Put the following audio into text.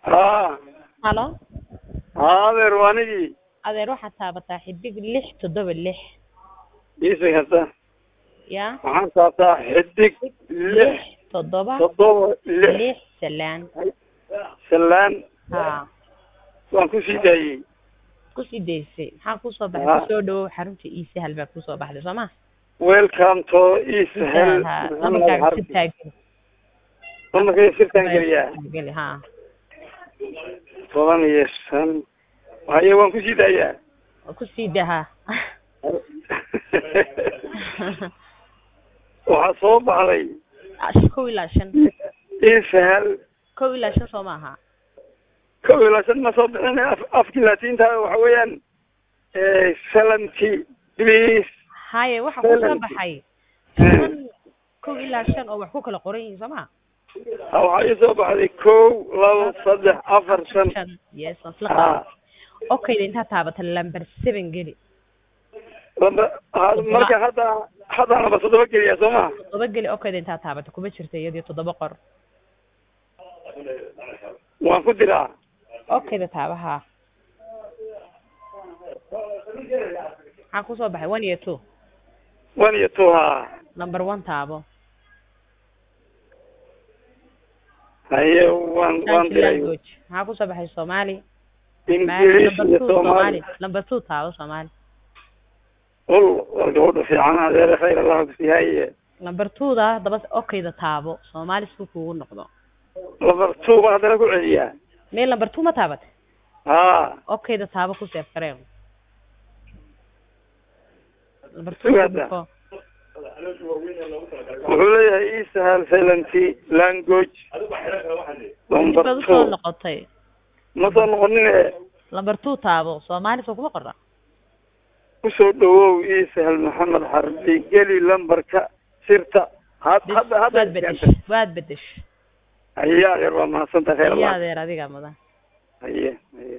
ها halo هذا رواني adeer waxaad taabataa xidig 6 7 6 يسوي هذا ya waxaan saabtaa xidig 6 7 7 6 6 salaan salaan ha waan ku sii daayay ku sii deysay maxaa ku soo baxay soo dhaw xarunta iisi hal baa ku soo baxday Soomaa welcome to Ishel lambarka sirtaagan lambarka sirtaagan gali ha toban iyo shan waaye waan ku sii daayaa ku sii daha waxaa soo baxday 1 Ishel 1 Soomaa كويلاشن ما صوب أنا أفكي لاتين تا وحويان سلامتي بليز هاي waxa ku soo baxay 1 oo wax ku kala qoran yihiin Soomaa waxay soo baxday 1 2 3 4 5 yes aslaqa okay inta taabata lambar 7 gali marka hada laba soo geliya Soomaa 7 gali okay inta taabata kuma jirtay iyadii 7 qor waan ku diraa okay da taabaha ha ku soo baxay 1 iyo 2 1 iyo 2 ha number 1 taabo haye waan diray ha ku soo baxay Soomaali English iyo Soomaali number 2 taabo Soomaali wargabadha fiican adeer khayr Allah ku siihay number 2 da daba okay da taabo Soomaali isku kugu noqdo number 2 baa hadana ku celiyaa meel number 2 ma taabat ha okay da taabo ku save kareen number 2 wuxuu leeyahay Ishel Salanti language number 2 noqotay ma soo noqonin number 2 taabo Soomaali soo kuma qorra ku soo dhawow Ishel Maxamed Xarbi gali lambarka sirta hada waad bedesh ayaa yar waa ma santa khayr Allah ayaa adiga mudan ayaa